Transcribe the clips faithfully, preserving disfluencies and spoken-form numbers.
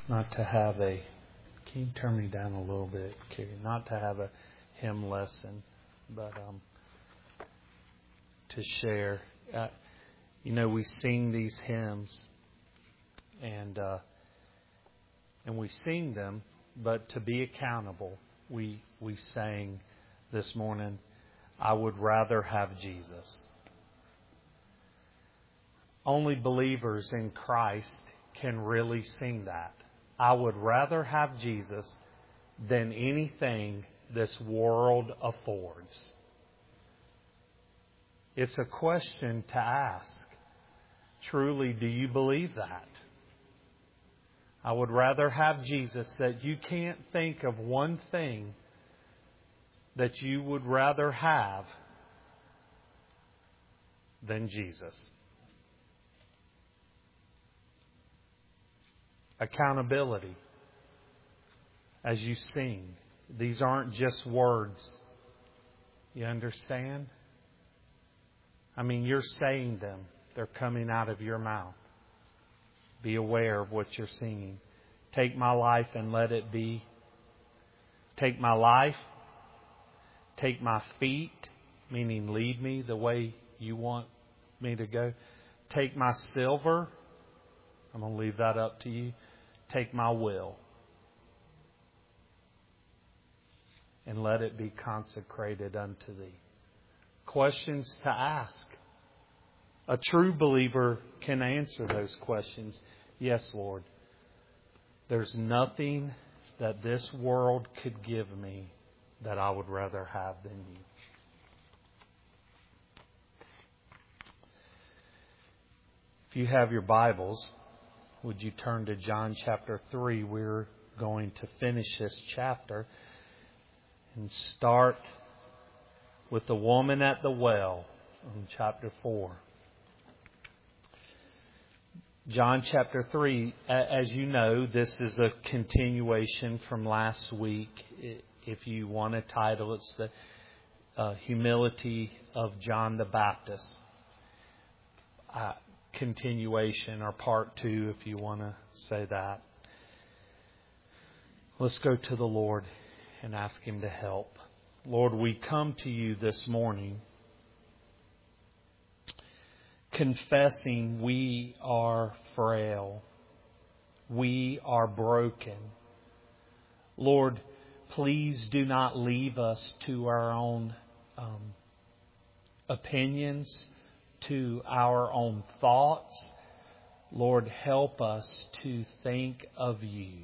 not to have a, can you turn me down a little bit, Carrie? Not to have a hymn lesson, but um, to share. Uh, you know, we sing these hymns, and uh, and we sing them, but to be accountable, we we sang this morning, I would rather have Jesus. Only believers in Christ can really sing that. I would rather have Jesus than anything this world affords. It's a question to ask. Truly, do you believe that? I would rather have Jesus, that you can't think of one thing that you would rather have than Jesus. Accountability. As you sing, these aren't just words. You understand? I mean, you're saying them. They're coming out of your mouth. Be aware of what you're singing. Take my life and let it be. Take my life. Take my feet, meaning lead me the way you want me to go. Take my silver. I'm going to leave that up to you. Take my will. And let it be consecrated unto Thee. Questions to ask. A true believer can answer those questions. Yes, Lord. There's nothing that this world could give me that I would rather have than You. If you have your Bibles, would you turn to John chapter three? We're going to finish this chapter and start with the woman at the well in chapter four. John chapter three, as you know, this is a continuation from last week. If you want a title, it's the uh, humility of John the Baptist. Uh, continuation, or part two, if you want to say that. Let's go to the Lord and ask Him to help. Lord, we come to You this morning confessing we are frail. We are broken. Lord, please do not leave us to our own um, opinions, to our own thoughts. Lord, help us to think of You.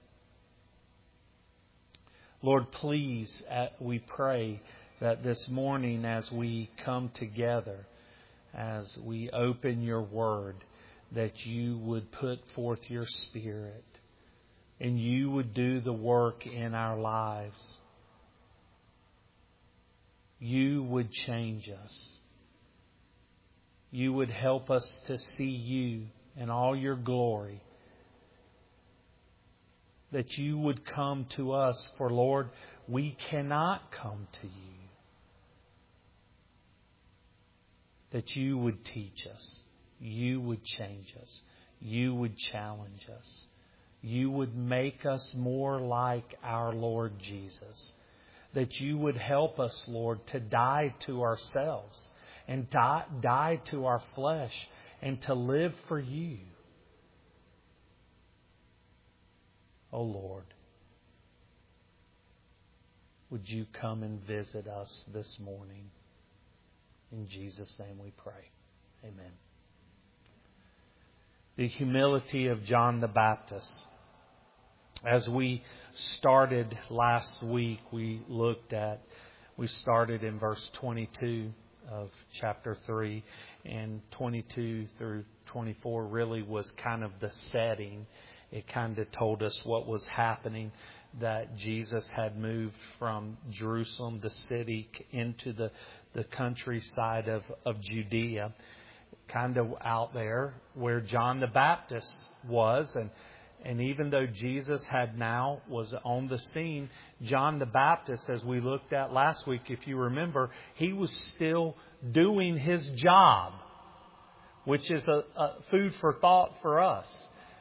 Lord, please, we pray that this morning as we come together, as we open Your Word, that You would put forth Your Spirit and You would do the work in our lives. You would change us. You would help us to see You in all Your glory. That You would come to us, for Lord, we cannot come to You. That You would teach us. You would change us. You would challenge us. You would make us more like our Lord Jesus. That You would help us, Lord, to die to ourselves and die, die to our flesh and to live for You. Oh Lord, would You come and visit us this morning? In Jesus' name we pray. Amen. The humility of John the Baptist. As we started last week, we looked at, we started in verse twenty-two of chapter three, and twenty-two through twenty-four really was kind of the setting. It kind of told us what was happening, that Jesus had moved from Jerusalem, the city, into the, the countryside of, of Judea, kind of out there where John the Baptist was. And, and even though Jesus had now was on the scene, John the Baptist, as we looked at last week, if you remember, he was still doing his job, which is a, a food for thought for us.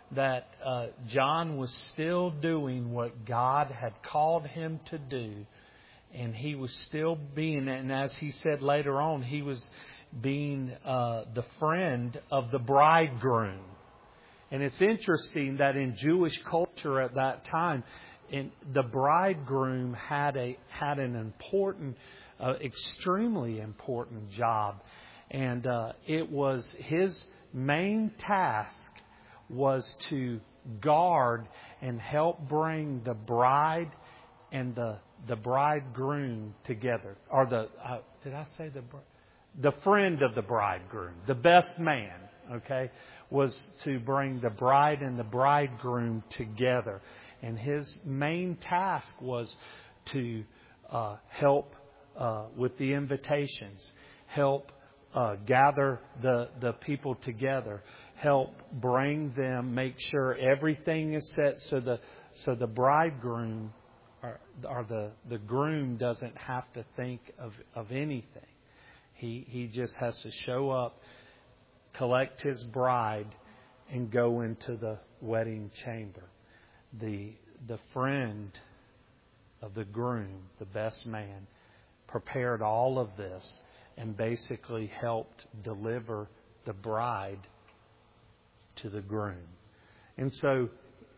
that uh, John was still doing what God had called him to do. And he was still being, and as he said later on, he was being uh, the friend of the bridegroom. And it's interesting that in Jewish culture at that time, in, the bridegroom had a had an important, uh, extremely important job. And uh, it was his main task was to guard and help bring the bride and the the bridegroom together. Or the, uh, did I say the the friend of the bridegroom, the best man, okay, was to bring the bride and the bridegroom together. And his main task was to uh, help uh, with the invitations, help uh, gather the, the people together, help bring them, make sure everything is set so the so the bridegroom or, or the, the groom doesn't have to think of, of anything. He he just has to show up, collect his bride, and go into the wedding chamber. The the friend of the groom, the best man, prepared all of this and basically helped deliver the bride to the groom. And so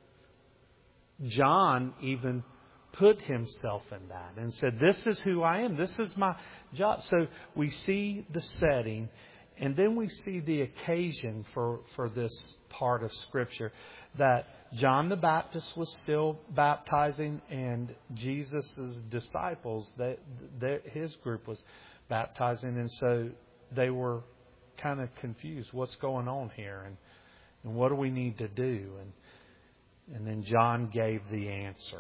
John even put himself in that and said, this is who I am. This is my job. So we see the setting, and then we see the occasion for, for this part of Scripture, that John the Baptist was still baptizing, and Jesus' disciples, they, they, his group was baptizing, and so they were kind of confused. What's going on here? And, and what do we need to do? And And then John gave the answer.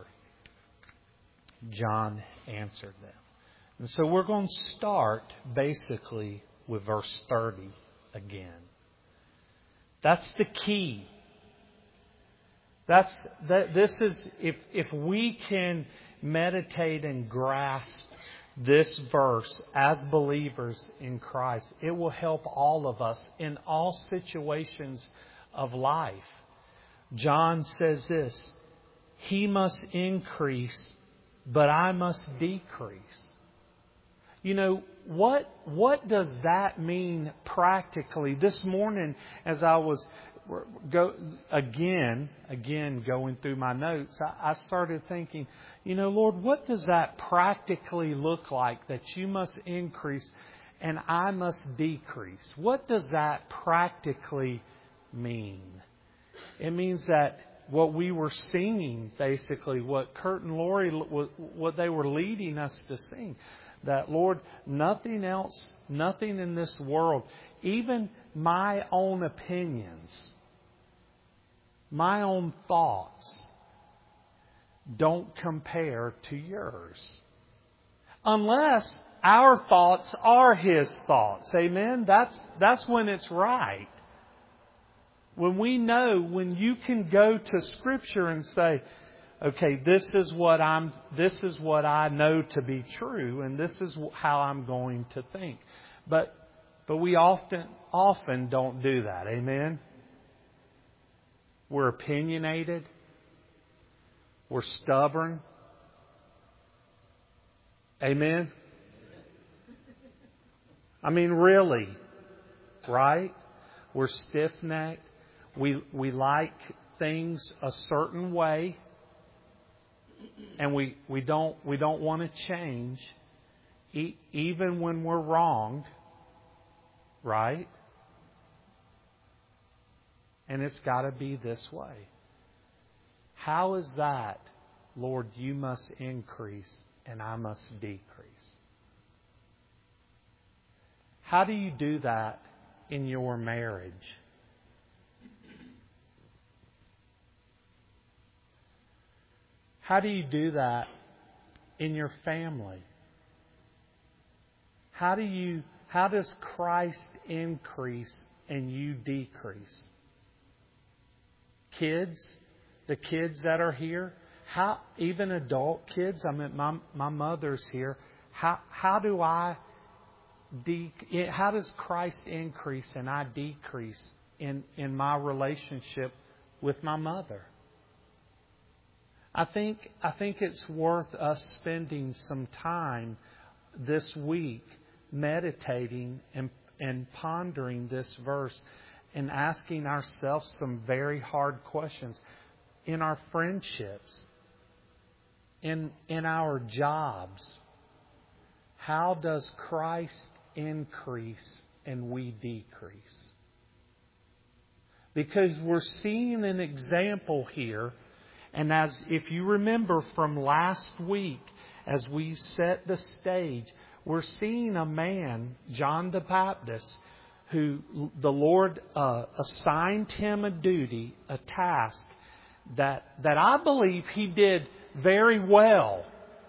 John answered them. And so we're going to start basically with verse thirty again. That's the key. That's that. This is if if we can meditate and grasp this verse as believers in Christ, it will help all of us in all situations of life. John says this, He must increase, but I must decrease. You know, what what does that mean practically? This morning, as I was go again, again going through my notes, I, I started thinking, you know, Lord, what does that practically look like, that you must increase and I must decrease? What does that practically mean? It means that what we were singing, basically, what Kurt and Lori, what they were leading us to sing, that, Lord, nothing else, nothing in this world, even my own opinions, my own thoughts, don't compare to yours. Unless our thoughts are His thoughts. Amen? That's, that's when it's right. When we know, when you can go to Scripture and say, okay, this is what I'm, this is what I know to be true, and this is how I'm going to think. But, but we often, often don't do that. Amen? We're opinionated. We're stubborn. Amen? I mean, really, right? We're stiff-necked. We we like things a certain way, and we, we don't we don't want to change, e- even when we're wrong, right? And it's got to be this way. How is that, Lord? You must increase, and I must decrease. How do you do that in your marriage? How do you do that in your family? How do you, how does Christ increase and you decrease? Kids, the kids that are here, how, even adult kids, I mean, my, my mother's here. How, how do I, de, how does Christ increase and I decrease in, in my relationship with my mother. I think I think it's worth us spending some time this week meditating and, and pondering this verse and asking ourselves some very hard questions in our friendships, in in our jobs. How does Christ increase and we decrease? Because we're seeing an example here. And as if you remember from last week, as we set the stage, we're seeing a man, John the Baptist, who the Lord uh, assigned him a duty, a task, that, that I believe he did very well.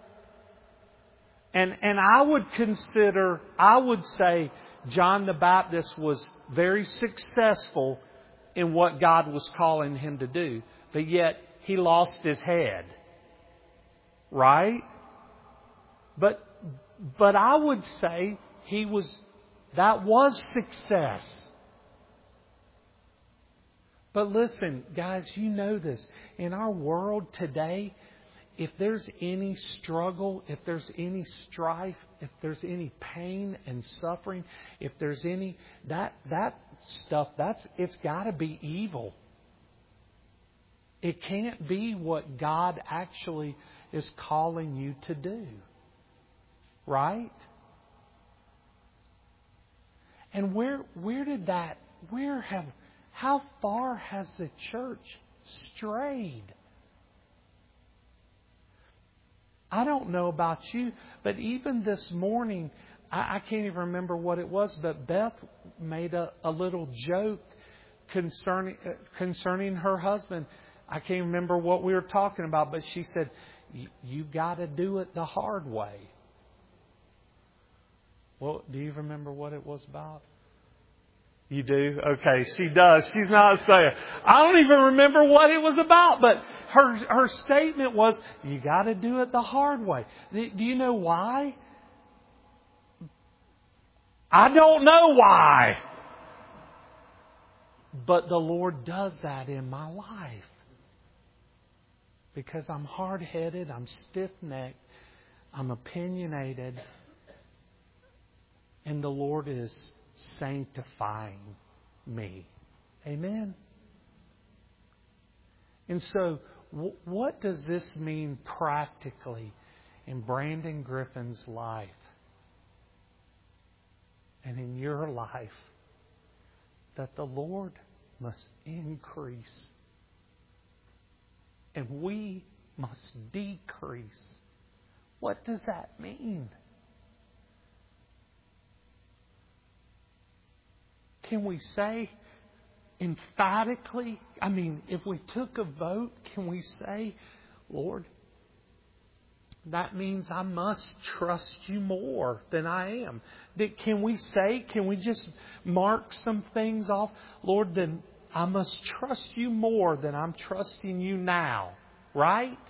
And, and I would consider, I would say John the Baptist was very successful in what God was calling him to do. But yet, he lost his head. Right? But but I would say he was that was success. But listen, guys, you know this. In our world today, if there's any struggle, if there's any strife, if there's any pain and suffering, if there's any that that stuff, that's it's got to be evil. It can't be what God actually is calling you to do. Right? And where where did that where have how far has the church strayed? I don't know about you, but even this morning, I, I can't even remember what it was, but Beth made a, a little joke concerning uh, concerning her husband. I can't remember what we were talking about, but she said, you got to do it the hard way. Well, do you remember what it was about? You do? Okay, she does. She's not saying. I don't even remember what it was about, but her her statement was, you got to do it the hard way. Do you know why? I don't know why. But the Lord does that in my life. Because I'm hard-headed, I'm stiff-necked, I'm opinionated, and the Lord is sanctifying me. Amen? And so, w- what does this mean practically in Brandon Griffin's life and in your life? That the Lord must increase and we must decrease. What does that mean? Can we say emphatically, I mean, if we took a vote, can we say, Lord, that means I must trust you more than I am? Can we say, can we just mark some things off? Lord, then I must trust you more than I'm trusting you now. Right?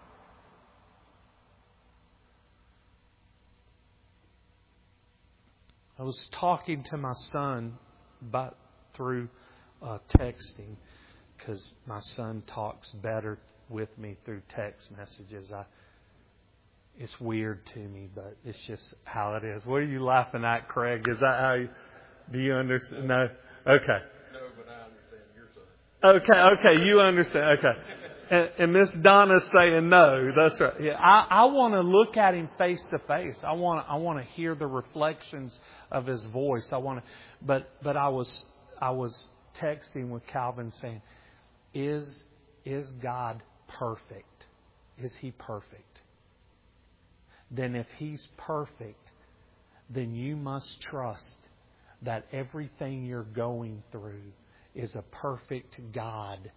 I was talking to my son about through uh, texting, because my son talks better with me through text messages. I, it's weird to me, but it's just how it is. What are you laughing at, Craig? Is that how you, do you understand? No? Okay. No, but I understand your son. Okay, okay, you understand. Okay. And, and Miss Donna's saying no. That's right. Yeah, I, I want to look at him face to face. I want I want to hear the reflections of his voice. I want to, but but I was I was texting with Calvin saying, is is God perfect? Is He perfect? Then if He's perfect, then you must trust that everything you're going through is a perfect God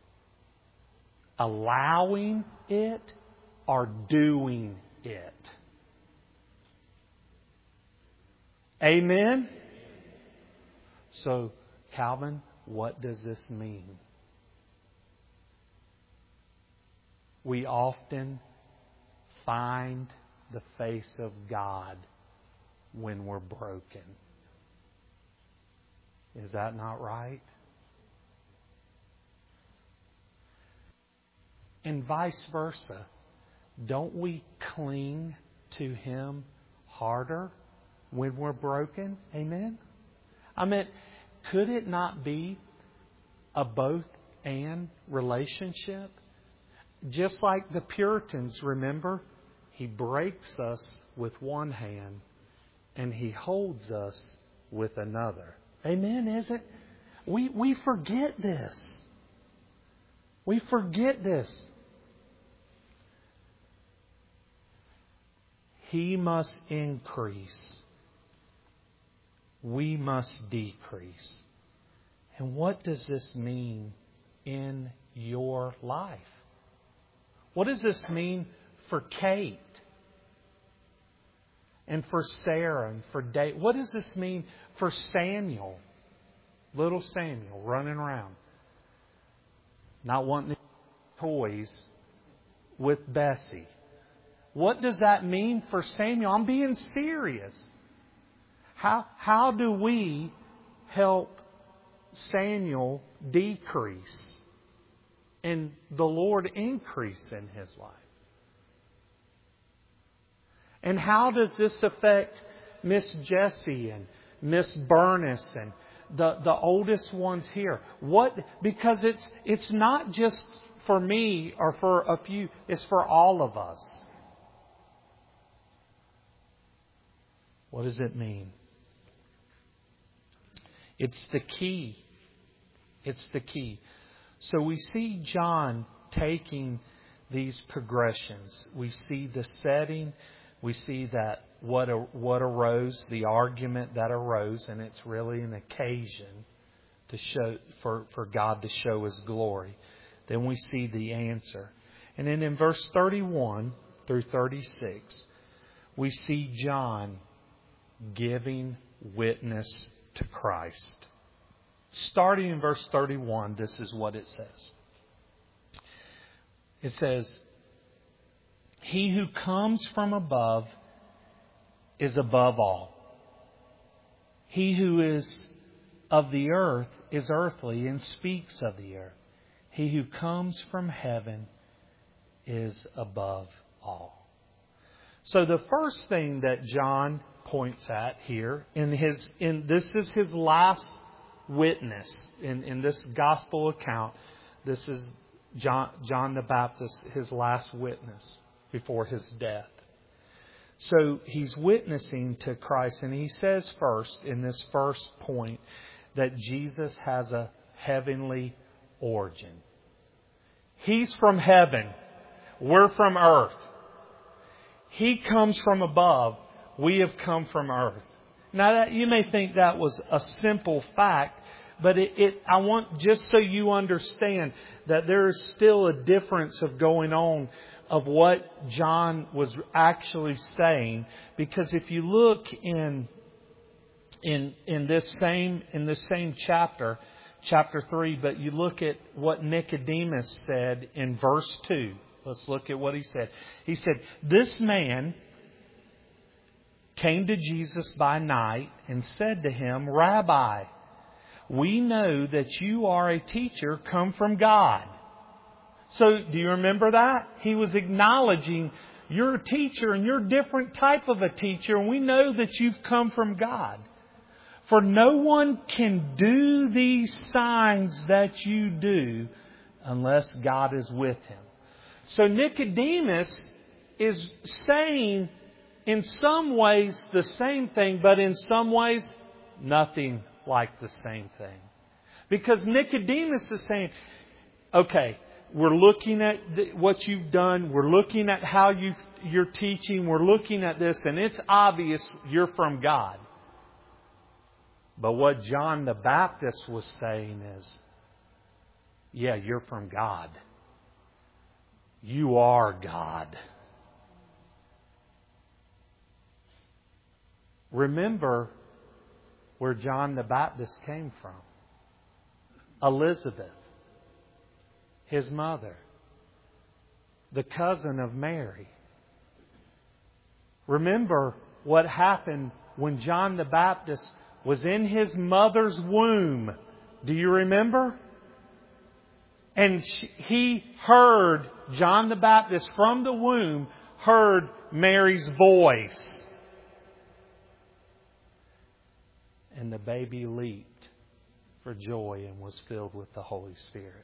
allowing it or doing it. Amen? So, Calvin, what does this mean? We often find the face of God when we're broken. Is that not right? And vice versa. Don't we cling to Him harder when we're broken? Amen? I mean, could it not be a both and relationship? Just like the Puritans, remember? He breaks us with one hand and He holds us with another. Amen, is it? We, we forget this. We forget this. He must increase. We must decrease. And what does this mean in your life? What does this mean for Kate? And for Sarah and for Dave? What does this mean for Samuel? Little Samuel running around. Not wanting toys with Bessie. What does that mean for Samuel? I'm being serious. How, how do we help Samuel decrease and the Lord increase in his life? And how does this affect Miss Jessie and Miss Bernice and the, the oldest ones here? What? Because it's it's not just for me or for a few. It's for all of us. What does it mean? It's the key. It's the key. So we see John taking these progressions. We see the setting. We see that what what arose, the argument that arose, and it's really an occasion to show for, for God to show His glory. Then we see the answer. And then in verse thirty-one through thirty-six, we see John giving witness to Christ. Starting in verse thirty-one, this is what it says. It says, "He who comes from above is above all. He who is of the earth is earthly and speaks of the earth. He who comes from heaven is above all." So the first thing that John points at here in his in this is his last witness in, in this gospel account. This is John John the Baptist, his last witness before his death. So he's witnessing to Christ, and he says first in this first point that Jesus has a heavenly origin. He's from heaven. We're from earth. He comes from above. We have come from earth. Now, that, you may think that was a simple fact, but it, it, I want just so you understand that there is still a difference of going on of what John was actually saying. Because if you look in in in this same in this same chapter, chapter three, but you look at what Nicodemus said in verse two. Let's look at what he said. He said, "This man came to Jesus by night and said to Him, 'Rabbi, we know that you are a teacher come from God.'" So do you remember that? He was acknowledging you're a teacher and you're a different type of a teacher, and we know that you've come from God. "For no one can do these signs that you do unless God is with him." So Nicodemus is saying in some ways the same thing, but in some ways nothing like the same thing. Because Nicodemus is saying, okay, we're looking at what you've done. We're looking at how you you're teaching. We're looking at this, and it's obvious you're from God. But what John the Baptist was saying is, yeah, you're from God. You are God. Remember where John the Baptist came from. Elizabeth, his mother, the cousin of Mary. Remember what happened when John the Baptist was in his mother's womb. Do you remember? And she, he heard, John the Baptist from the womb heard Mary's voice. And the baby leaped for joy and was filled with the Holy Spirit.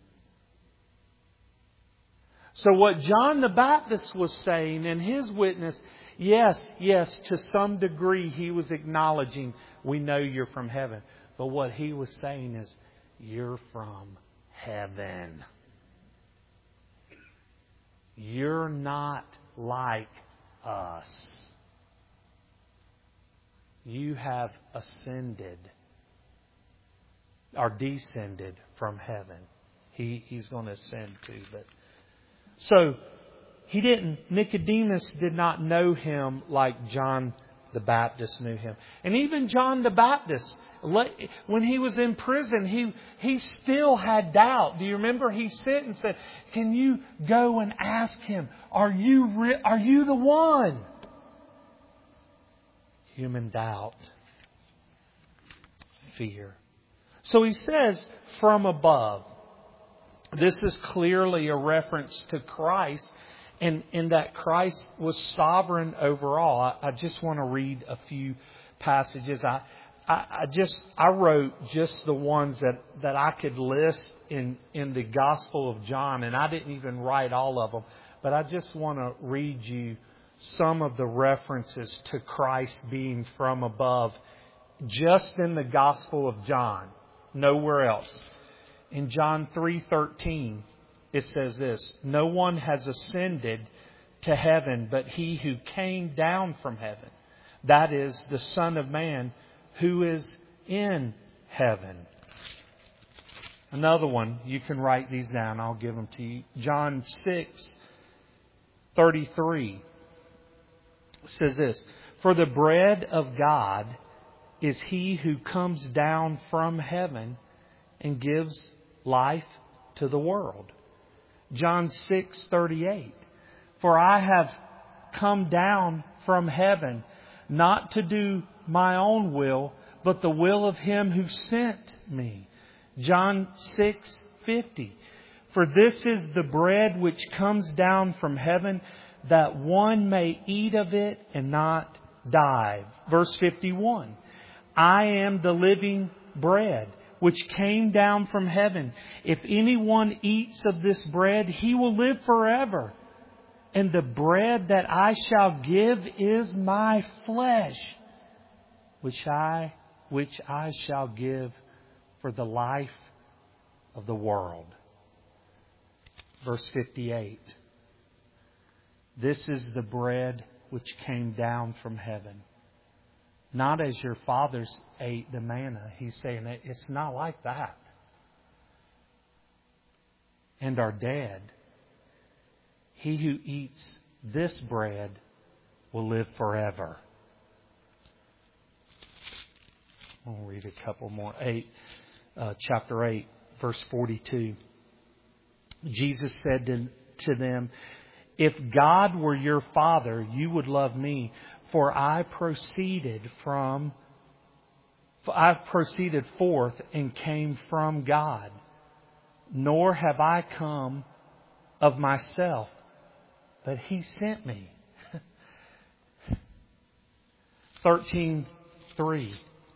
So what John the Baptist was saying in his witness, yes, yes, to some degree he was acknowledging, we know you're from heaven. But what he was saying is, you're from heaven. You're not like us. You have ascended or descended from heaven. He, he's going to ascend too, but so he didn't, Nicodemus did not know him like John the Baptist knew him. And even John the Baptist, when he was in prison, he, he still had doubt. Do you remember? He sent and said, can you go and ask him, are you, re- are you the one? Human doubt. Fear. So he says, from above. This is clearly a reference to Christ, and in that Christ was sovereign over all. I, I just want to read a few passages. I, I, I just I wrote just the ones that, that I could list in, in the Gospel of John, and I didn't even write all of them. But I just want to read you some of the references to Christ being from above, just in the Gospel of John, nowhere else. In John three thirteen, it says this, no one has ascended to heaven but He who came down from heaven. That is the Son of Man who is in heaven. Another one, you can write these down, I'll give them to you. John six thirty-three says this, for the bread of God is He who comes down from heaven and gives life to the world. John six thirty-eight. For I have come down from heaven not to do my own will, but the will of Him who sent me. John six fifty. For this is the bread which comes down from heaven, that one may eat of it and not die. Verse fifty-one. I am the living bread which came down from heaven. If anyone eats of this bread, he will live forever. And the bread that I shall give is my flesh, which I, which I shall give for the life of the world. Verse fifty-eight. This is the bread which came down from heaven. Not as your fathers ate the manna. He's saying it's not like that. And are dead. He who eats this bread will live forever. I'll read a couple more. Eight, uh, chapter eight, verse forty-two. Jesus said to, to them, if God were your Father, you would love me, for I proceeded from, I proceeded forth and came from God. Nor have I come of myself, but He sent me. thirteen three.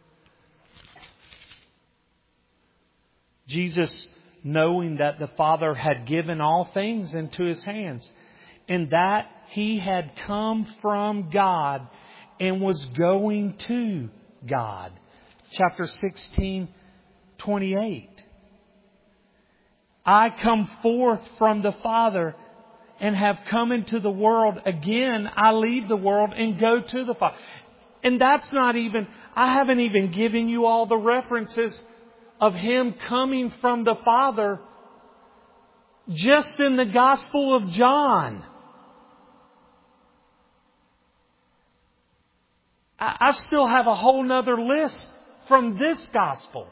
Jesus, knowing that the Father had given all things into His hands, and that He had come from God and was going to God. Chapter sixteen twenty-eight. I come forth from the Father and have come into the world. Again, I leave the world and go to the Father. And that's not even, I haven't even given you all the references of Him coming from the Father just in the Gospel of John. I still have a whole nother list from this Gospel.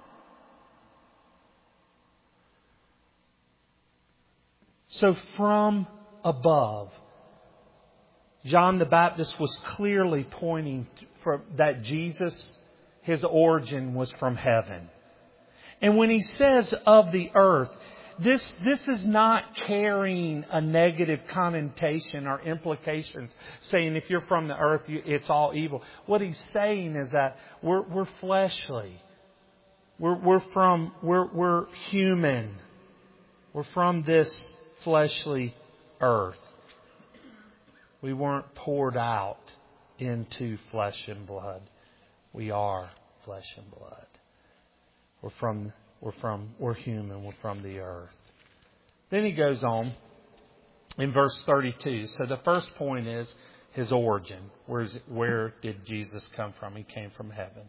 So from above, John the Baptist was clearly pointing for that Jesus, His origin was from heaven. And when he says of the earth, this, this is not carrying a negative connotation or implications, saying if you're from the earth, you, it's all evil. What He's saying is that we're, we're fleshly. We're, we're from, we're, we're human. We're from this fleshly earth. We weren't poured out into flesh and blood. We are flesh and blood. We're from, we're from, we're human. We're from the earth. Then he goes on in verse thirty-two. So the first point is His origin. Where, is it, where did Jesus come from? He came from heaven.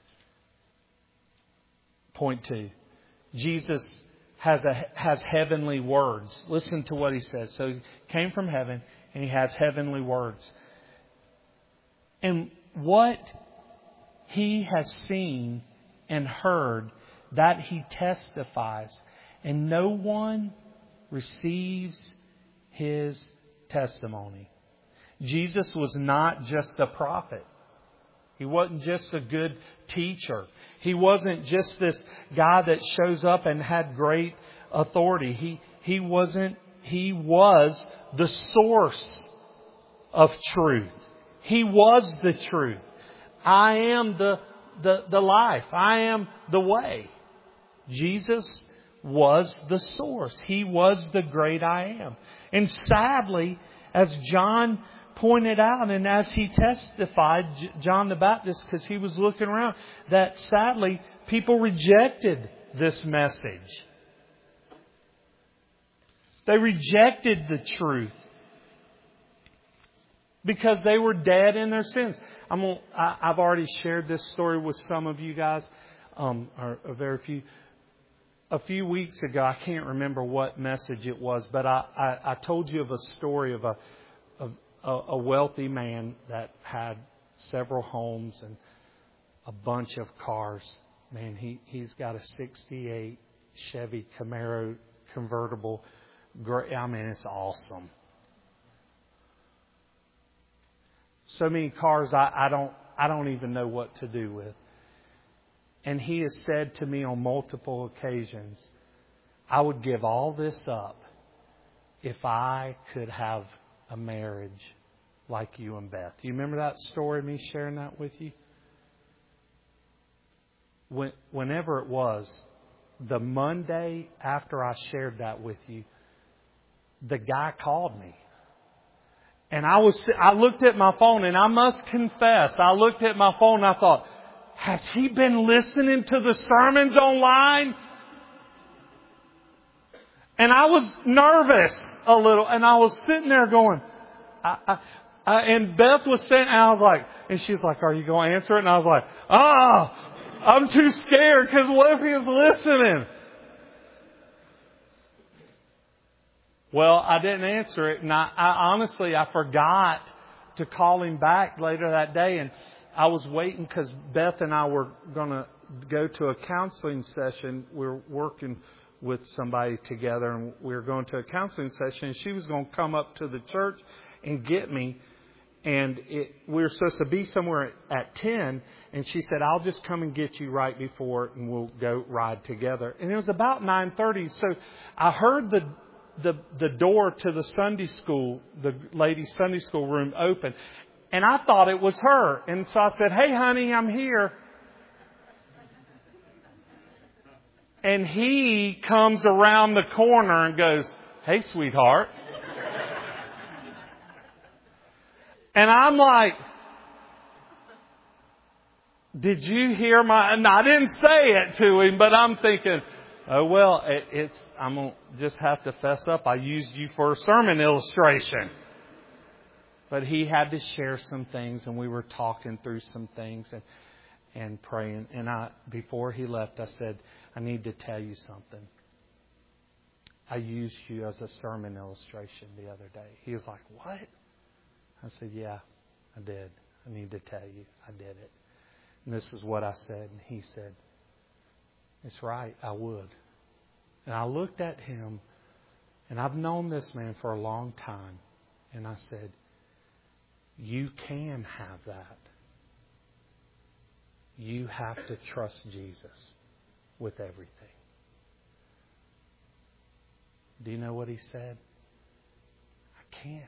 Point two. Jesus has a, has heavenly words. Listen to what He says. So He came from heaven and He has heavenly words. And what He has seen and heard, that He testifies. And no one receives His testimony. Jesus was not just a prophet. He wasn't just a good teacher. He wasn't just this guy that shows up and had great authority. He, he wasn't, he was the source of truth. He was the truth. I am the, the, the life. I am the way. Jesus was the source. He was the great I am. And sadly, as John pointed out and as he testified, John the Baptist, because he was looking around, that sadly people rejected this message. They rejected the truth because they were dead in their sins. I'm gonna, I, I've already shared this story with some of you guys, um, or a very few. A few weeks ago, I can't remember what message it was, but I, I, I told you of a story of a of a wealthy man that had several homes and a bunch of cars. Man, he, he's got a sixty-eight Chevy Camaro convertible. I mean, it's awesome. So many cars I, I don't I don't even know what to do with. And he has said to me on multiple occasions, I would give all this up if I could have a marriage like you and Beth. Do you remember that story, me sharing that with you? When, whenever it was, the Monday after I shared that with you, the guy called me. And I was, I looked at my phone, and I must confess, I looked at my phone and I thought, has he been listening to the sermons online? And I was nervous a little, and I was sitting there going, I, I, I, and Beth was saying, and I was like, and she's like, are you going to answer it? And I was like, ah, I'm too scared because what if he was listening? Well, I didn't answer it, and I, I honestly, I forgot to call him back later that day, and I was waiting because Beth and I were going to go to a counseling session. We were working with somebody together, and we were going to a counseling session, and she was going to come up to the church and get me. And it, we were supposed to be somewhere at ten, and she said, I'll just come and get you right before, and we'll go ride together. And it was about nine thirty, so I heard the the the door to the Sunday school, the ladies' Sunday school room open. And I thought it was her. And so I said, hey, honey, I'm here. And he comes around the corner and goes, hey, sweetheart. And I'm like, did you hear my... And I didn't say it to him, but I'm thinking, oh, well, it, it's I'm going to just have to fess up. I used you for a sermon illustration. But he had to share some things, and we were talking through some things and and praying. And I, before he left, I said, I need to tell you something. I used you as a sermon illustration the other day. He was like, what? I said, yeah, I did. I need to tell you, I did it. And this is what I said. And he said, it's right, I would. And I looked at him, and I've known this man for a long time. And I said, you can have that. You have to trust Jesus with everything. Do you know what he said? I can't.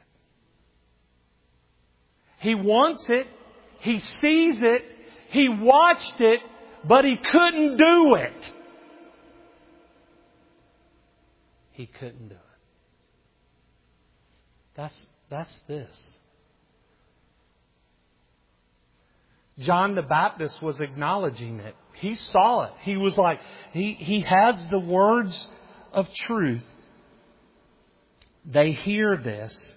He wants it. He sees it. He watched it, but he couldn't do it. He couldn't do it. That's, that's this. John the Baptist was acknowledging it. He saw it. He was like, he, he has the words of truth. They hear this.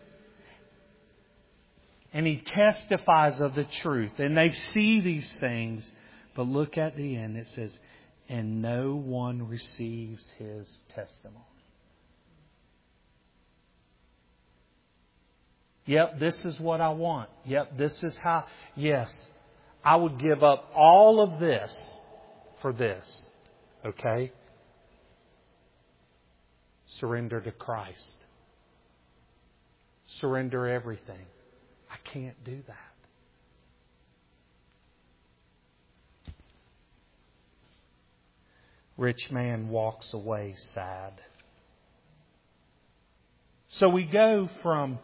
And he testifies of the truth. And they see these things. But look at the end. It says, and no one receives his testimony. Yep, this is what I want. Yep, this is how. Yes, I would give up all of this for this. Okay? Surrender to Christ. Surrender everything. I can't do that. Rich man walks away sad. So we go from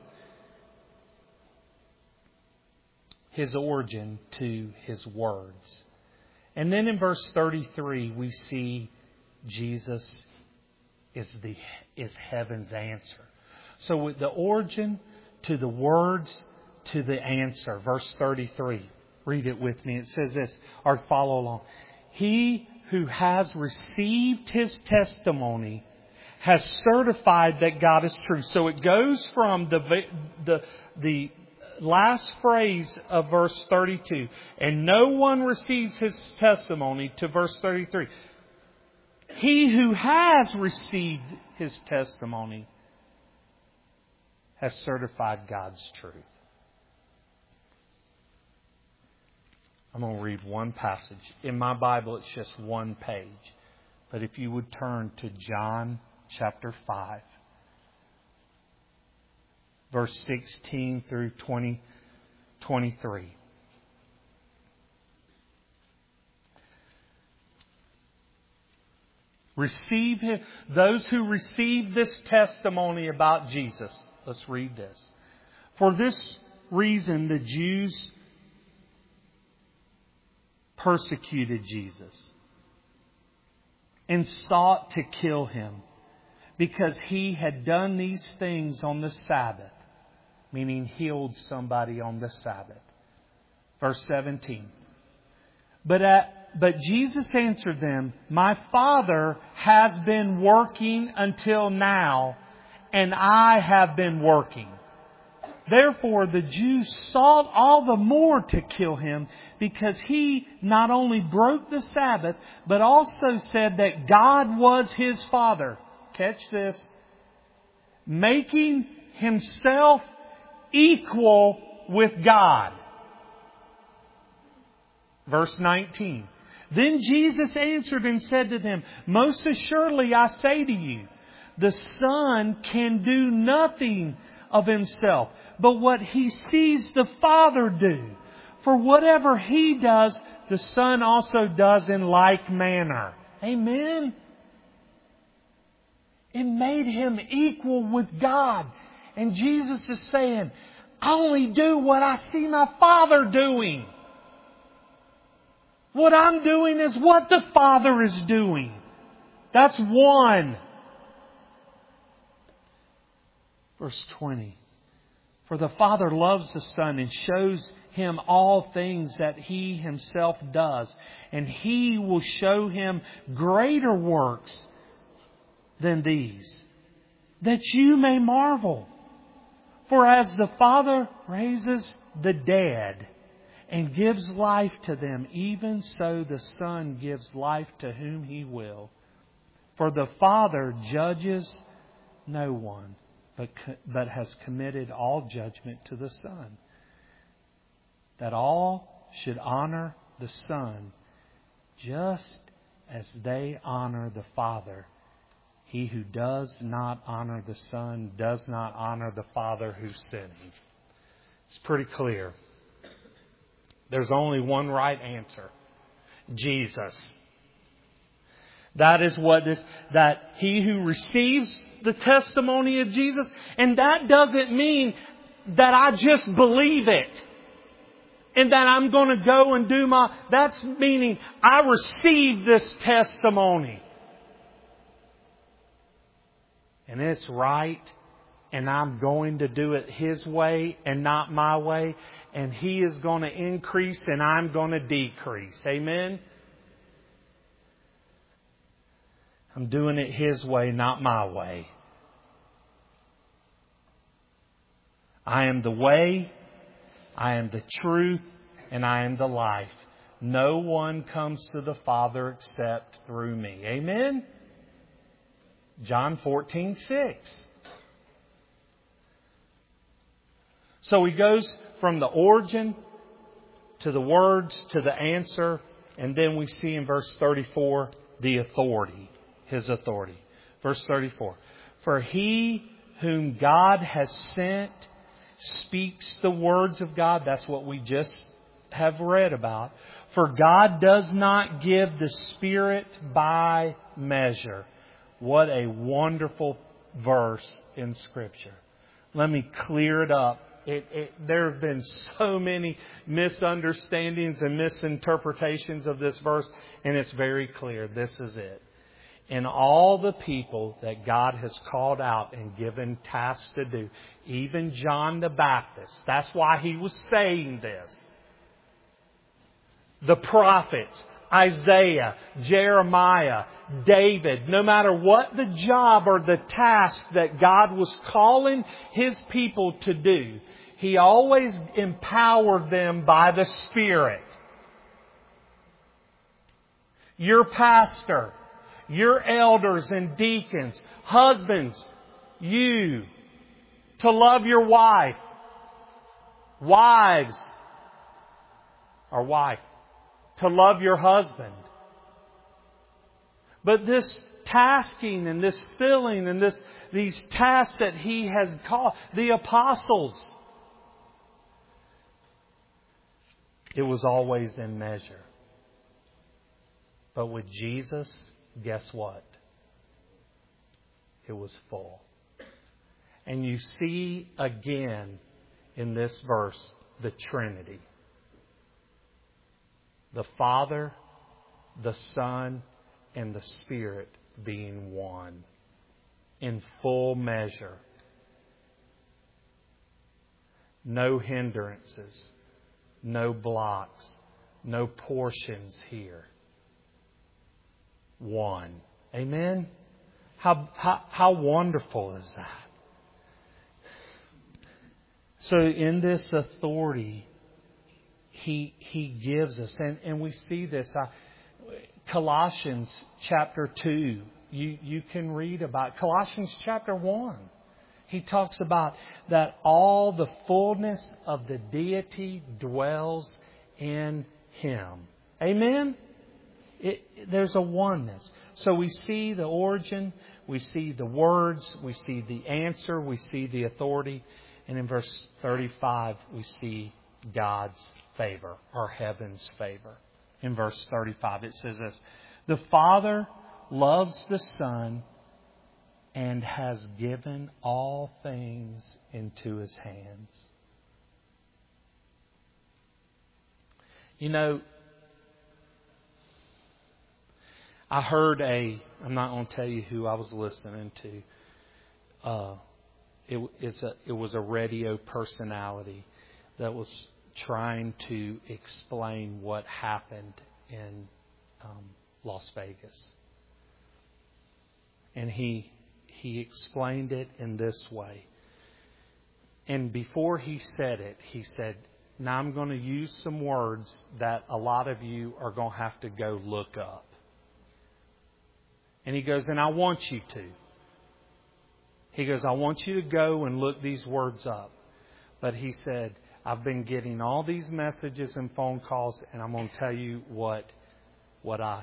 his origin to his words. And then in verse thirty-three we see Jesus is the is heaven's answer. So with the origin to the words to the answer. Verse thirty-three. Read it with me. It says this, or follow along. He who has received his testimony has certified that God is true. So it goes from the the the last phrase of verse thirty-two, and no one receives his testimony, to verse thirty-three. He who has received his testimony has certified God's truth. I'm going to read one passage. In my Bible, it's just one page. But if you would turn to John chapter five, verse sixteen through twenty, twenty-three. Receive him, those who receive this testimony about Jesus. Let's read this. For this reason, the Jews persecuted Jesus and sought to kill him because he had done these things on the Sabbath, meaning healed somebody on the Sabbath. Verse seventeen. But at, but Jesus answered them, my Father has been working until now, and I have been working. Therefore the Jews sought all the more to kill him, because he not only broke the Sabbath, but also said that God was his Father. Catch this. Making himself equal with God. Verse nineteen. Then Jesus answered and said to them, most assuredly I say to you, the Son can do nothing of himself, but what he sees the Father do. For whatever he does, the Son also does in like manner. Amen. It made him equal with God. And Jesus is saying, I only do what I see my Father doing. What I'm doing is what the Father is doing. That's one. Verse twenty. For the Father loves the Son and shows him all things that he himself does. And he will show him greater works than these, that you may marvel. For as the Father raises the dead and gives life to them, even so the Son gives life to whom he will. For the Father judges no one, but, but has committed all judgment to the Son, that all should honor the Son just as they honor the Father. He who does not honor the Son does not honor the Father who sent him. It's pretty clear. There's only one right answer. Jesus. That is what this, that he who receives the testimony of Jesus, and that doesn't mean that I just believe it and that I'm going to go and do my, that's meaning I receive this testimony. And it's right, and I'm going to do it His way and not my way. And He is going to increase and I'm going to decrease. Amen? I'm doing it His way, not my way. I am the way, I am the truth, and I am the life. No one comes to the Father except through me. Amen? John fourteen six. So he goes from the origin to the words to the answer, and then we see in verse thirty-four the authority, His authority. Verse thirty-four. For He whom God has sent speaks the words of God. That's what we just have read about. For God does not give the Spirit by measure. What a wonderful verse in Scripture. Let me clear it up. It, it, there have been so many misunderstandings and misinterpretations of this verse, and it's very clear. This is it. And all the people that God has called out and given tasks to do, even John the Baptist, that's why he was saying this. The prophets, Isaiah, Jeremiah, David, no matter what the job or the task that God was calling His people to do, He always empowered them by the Spirit. Your pastor, your elders and deacons, husbands, you, to love your wife, wives, or wife, to love your husband. But this tasking and this filling and this these tasks that He has called, the apostles, it was always in measure. But with Jesus, guess what? It was full. And you see again in this verse the Trinity. The Father, the Son, and the Spirit being one in full measure. No hindrances, no blocks, no portions here. One. Amen? How, how, how wonderful is that? So in this authority, He He gives us, and, and we see this. Uh, Colossians chapter two, you, you can read about Colossians chapter one. He talks about that all the fullness of the deity dwells in Him. Amen? It, there's a oneness. So we see the origin, we see the words, we see the answer, we see the authority. And in verse thirty-five, we see God's favor, or heaven's favor. In verse thirty-five, it says this: the Father loves the Son and has given all things into His hands. You know, I heard a, I'm not going to tell you who I was listening to. Uh, it, it's a, it was a radio personality that was trying to explain what happened in um, Las Vegas. And he he explained it in this way. And before he said it, he said, now I'm going to use some words that a lot of you are going to have to go look up. And he goes, and I want you to. He goes, I want you to go and look these words up. But he said, I've been getting all these messages and phone calls, and I'm going to tell you what what I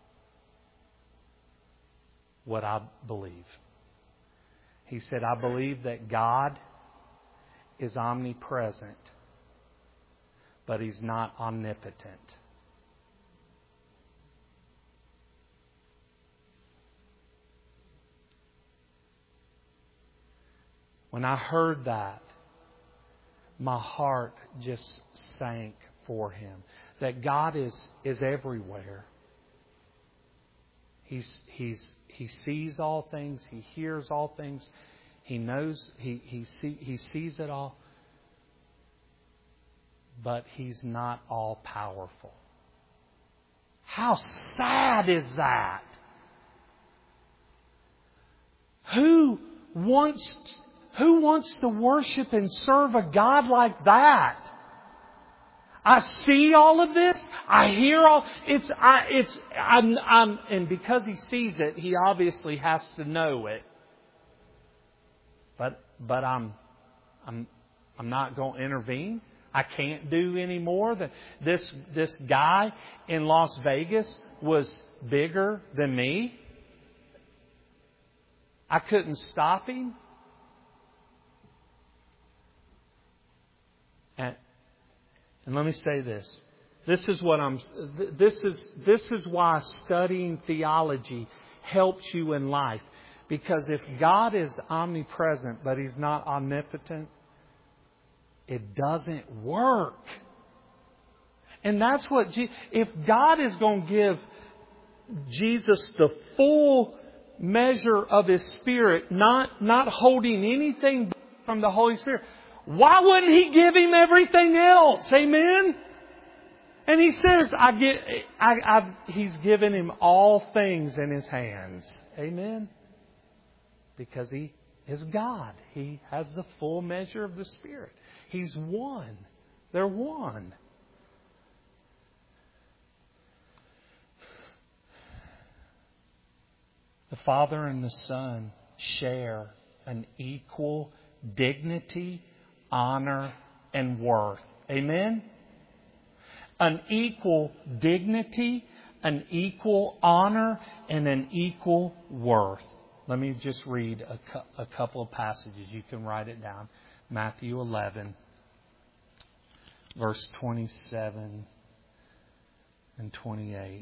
what I believe. He said, I believe that God is omnipresent, but He's not omnipotent. When I heard that, my heart just sank for him. That God is, is everywhere. He's, he's, he sees all things. He hears all things. He knows, he, he, see, he sees it all. But He's not all powerful. How sad is that? Who wants, who wants to worship and serve a God like that? I see all of this. I hear all. It's. I. It's. I'm. I'm. And because He sees it, He obviously has to know it. But. But I'm. I'm. I'm not going to intervene. I can't do any more. Than this. This guy in Las Vegas was bigger than me. I couldn't stop him. And. And let me say this. This is what I'm, this is, this is why studying theology helps you in life. Because if God is omnipresent, but He's not omnipotent, it doesn't work. And that's what, if God is going to give Jesus the full measure of His Spirit, not, not holding anything from the Holy Spirit, why wouldn't He give him everything else? Amen? And He says, I get, I, I've, He's given him all things in His hands. Amen? Because He is God. He has the full measure of the Spirit. He's one. They're one. The Father and the Son share an equal dignity, honor, and worth. Amen? An equal dignity, an equal honor, and an equal worth. Let me just read a, cu- a couple of passages. You can write it down. Matthew eleven, verse twenty-seven and twenty-eight.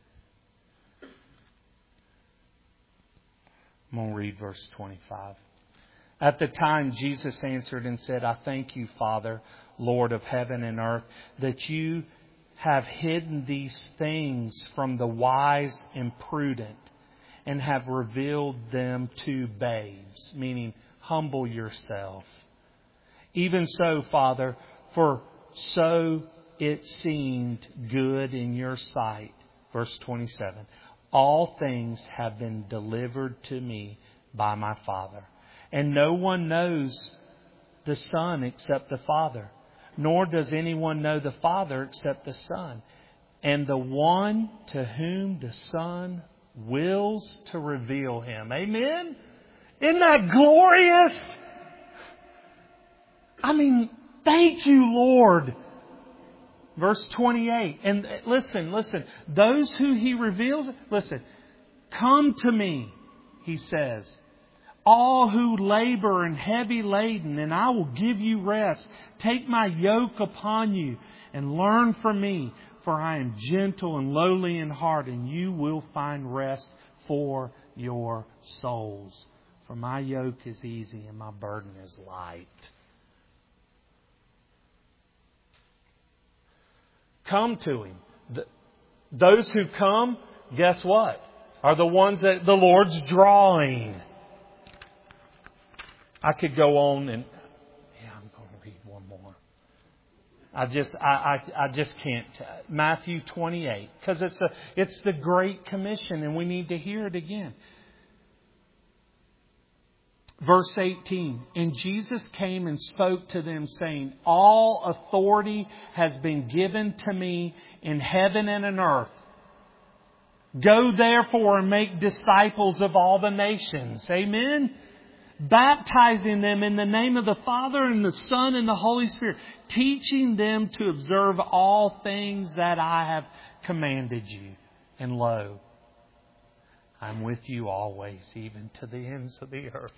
I'm going to read verse twenty-five. At the time, Jesus answered and said, I thank You, Father, Lord of heaven and earth, that You have hidden these things from the wise and prudent and have revealed them to babes, meaning humble yourself. Even so, Father, for so it seemed good in Your sight. Verse twenty-seven. All things have been delivered to Me by My Father. And no one knows the Son except the Father, nor does anyone know the Father except the Son, and the one to whom the Son wills to reveal Him. Amen? Isn't that glorious? I mean, thank You, Lord. Verse twenty-eight. And listen, listen. Those who He reveals, listen. Come to Me, He says, all who labor and heavy laden, and I will give you rest. Take My yoke upon you and learn from Me, for I am gentle and lowly in heart, and you will find rest for your souls. For My yoke is easy and My burden is light. Come to Him. Those who come, guess what? Are the ones that the Lord's drawing. I could go on and yeah, I'm going to read one more. I just I I, I just can't. Matthew twenty-eight, because it's a it's the Great Commission, and we need to hear it again. Verse eighteen, and Jesus came and spoke to them, saying, all authority has been given to Me in heaven and in earth. Go therefore and make disciples of all the nations. Amen? Baptizing them in the name of the Father and the Son and the Holy Spirit, teaching them to observe all things that I have commanded you. And lo, I'm with you always, even to the ends of the earth.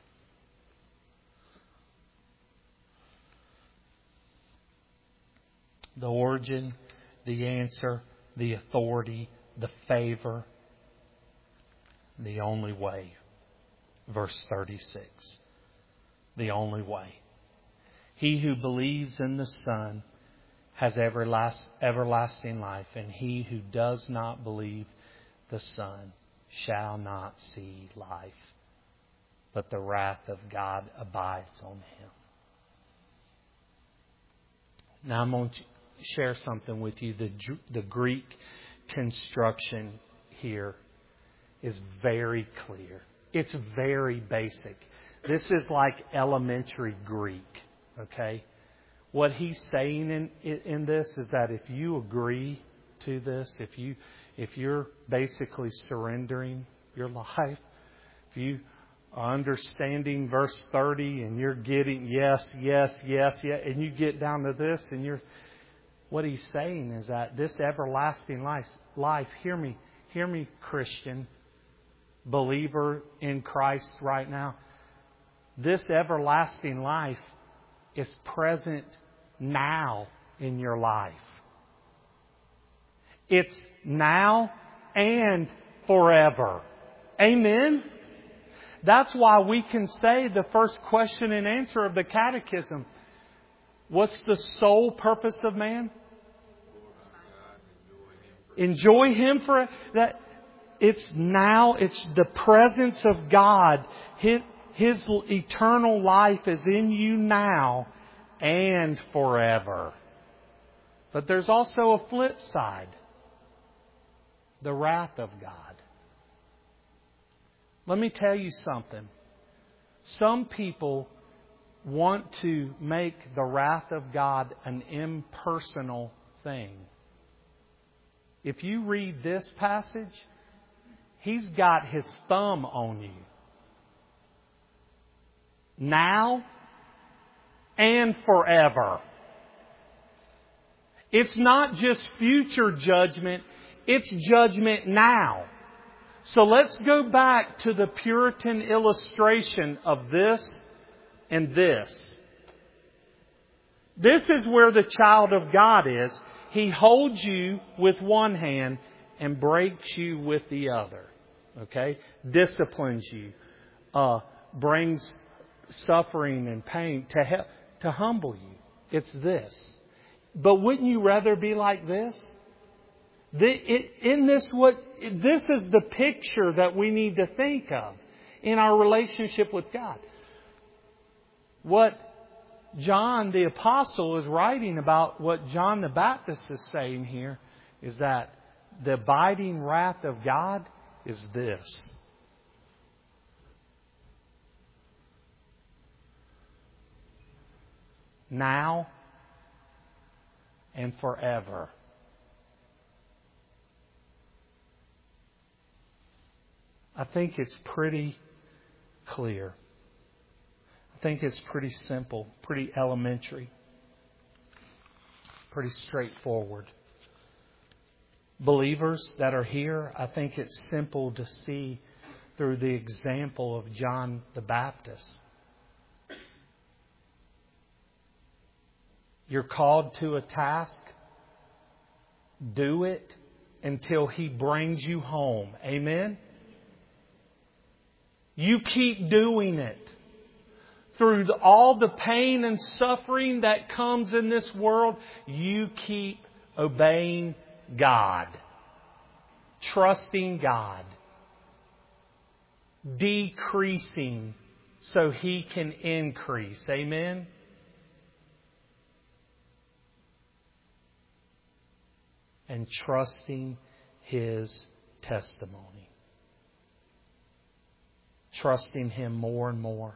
The origin, the answer, the authority, the favor, the only way. Verse thirty-six. the only way. He who believes in the Son has everlast, everlasting life, and he who does not believe the Son shall not see life, but the wrath of God abides on him. Now I'm going to share something with you. The, the Greek construction here is very clear. It's very basic. This is like elementary Greek. Okay? What he's saying in in this is that if you agree to this, if you if you're basically surrendering your life, if you are understanding verse thirty and you're getting yes, yes, yes, yes, and you get down to this and you're what he's saying is that this everlasting life life, hear me, hear me, Christian, believer in Christ right now. This everlasting life is present now in your life. It's now and forever. Amen? That's why we can say the first question and answer of the catechism. What's the sole purpose of man? Enjoy Him for that. It's now, it's the presence of God. His, His eternal life is in you now and forever. But there's also a flip side. The wrath of God. Let me tell you something. Some people want to make the wrath of God an impersonal thing. If you read this passage, He's got His thumb on you. Now and forever. It's not just future judgment, it's judgment now. So let's go back to the Puritan illustration of this and this. This is where the child of God is. He holds you with one hand and breaks you with the other. Okay? Disciplines you. Uh, brings suffering and pain to help, to humble you. It's this. But wouldn't you rather be like this? The, it, in this, what this is the picture that we need to think of in our relationship with God. What John the Apostle is writing about, what John the Baptist is saying here, is that the abiding wrath of God is this. Now and forever. I think it's pretty clear. I think it's pretty simple, pretty elementary, pretty straightforward. Believers that are here, I think it's simple to see through the example of John the Baptist. You're called to a task. Do it until He brings you home. Amen? You keep doing it. Through the, all the pain and suffering that comes in this world, you keep obeying God. Trusting God. Decreasing so He can increase. Amen? And trusting His testimony. Trusting Him more and more.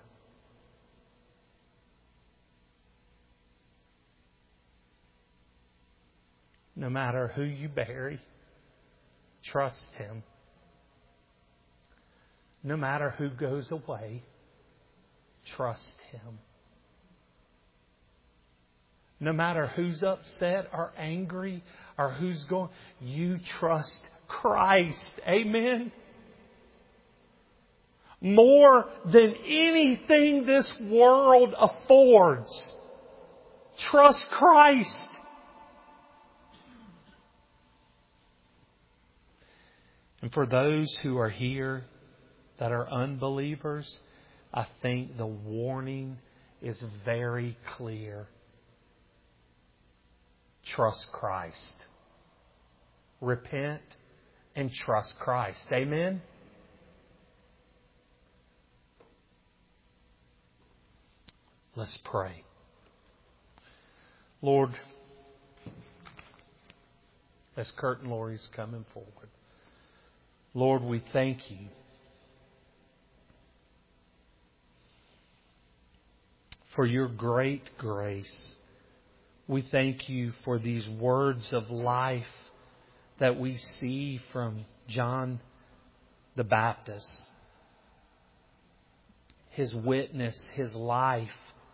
No matter who you bury, trust Him. No matter who goes away, trust Him. No matter who's upset or angry or who's going, you trust Christ. Amen? More than anything this world affords. Trust Christ. And for those who are here that are unbelievers, I think the warning is very clear. Trust Christ. Repent and trust Christ. Amen? Let's pray. Lord, as Kurt and Lori's coming forward, Lord, we thank You for Your great grace. We thank You for these words of life that we see from John the Baptist. His witness, his life,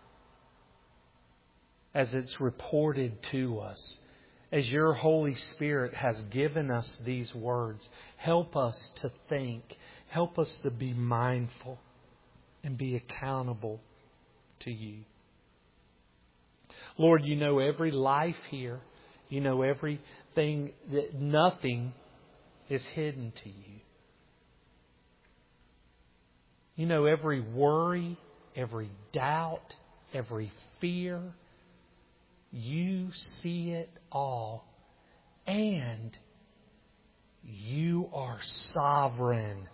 as it's reported to us. As Your Holy Spirit has given us these words, help us to think. Help us to be mindful and be accountable to You. Lord, You know every life here. You know everything, that nothing is hidden to You. You know every worry, every doubt, every fear. You see it all. And You are sovereign.